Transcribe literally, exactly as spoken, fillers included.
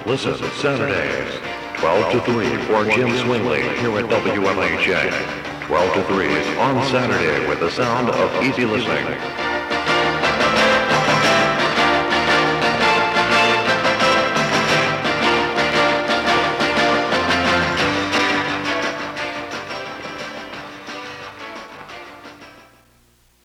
Listen Saturdays, twelve to three for Jim Swingley here at W M H A. twelve to three on Saturday with the sound of easy listening.